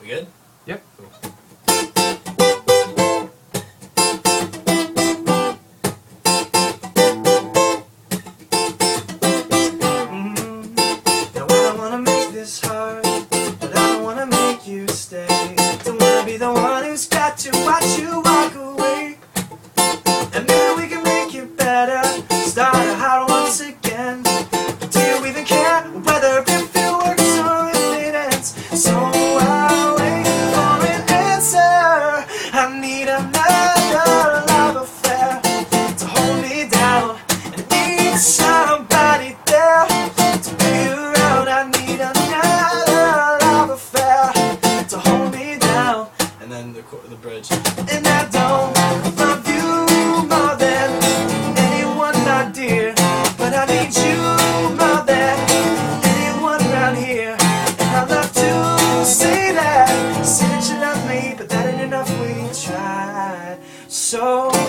We good? Yep. Cool. Now I don't wanna make this hard, but I don't wanna make you stay. Don't wanna be the one who's got to watch you walk away. And maybe we can make it better, start out once again. But do you even care whether if it works or if it ends? So I'll wait for an answer. I need another love affair to hold me down. I need somebody there to be around. I need another love affair to hold me down. And then the bridge. And I don't love you more than anyone, my dear, but I need you more than anyone around here. And I love to say that you love me, but that ain't enough. We tried so